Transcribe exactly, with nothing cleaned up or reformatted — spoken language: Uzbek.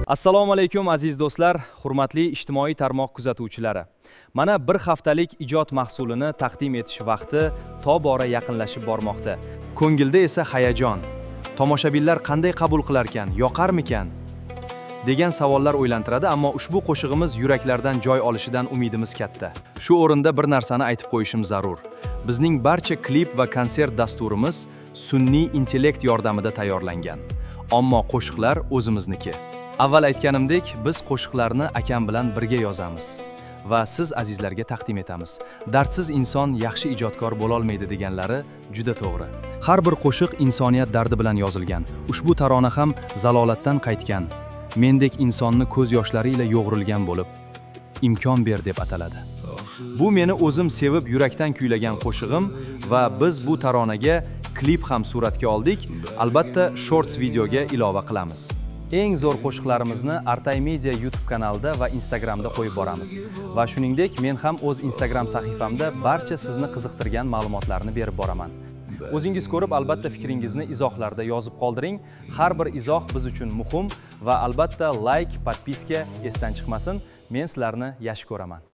Assalomu alaykum aziz do'stlar, hurmatli ijtimoiy tarmoq kuzatuvchilari. Mana bir haftalik ijod mahsulini taqdim etish vaqti tobora yaqinlashib bormoqda. Ko'ngilda esa hayajon. Tomoshabinlar qanday qabul qilar ekan, yoqarmikan degan savollar o'ylantiradi, ammo ushbu qo'shig'imiz yuraklardan joy olishidan umidimiz katta. Shu o'rinda bir narsani aytib qo'yishim zarur. Bizning barcha klip va konsert dasturimiz sun'iy intellekt yordamida tayyorlangan. Ammo qo'shiqlar o'zimizniki. Avval aytganimdek, biz qo'shiqlarni akam bilan birga yozamiz va siz azizlarga taqdim etamiz. Dardsiz inson yaxshi ijodkor bo'la olmaydi deganlari juda to'g'ri. Har bir qo'shiq insoniyat dardi bilan yozilgan. Ushbu tarona ham zalolatdan qaytgan, mendek insonni ko'z yoshlari ila yo'g'rilgan bo'lib, imkon ber deb ataladi. Bu meni o'zim sevib yurakdan kuylagan qo'shig'im va biz bu taronaga klip ham suratga oldik. Albatta, shorts videoga ilova qilamiz. Eng zo'r qo'shiqlarimizni Artay Media YouTube kanalida va Instagramda qo'yib boramiz. Va shuningdek, men ham o'z Instagram sahifamda barcha sizni qiziqtirgan ma'lumotlarni berib boraman. O'zingiz ko'rib, albatta fikringizni izohlarda yozib qoldiring. Har bir izoh biz uchun muhim va albatta like, podpiska esdan chiqmasin. Men sizlarni yaxshi ko'raman.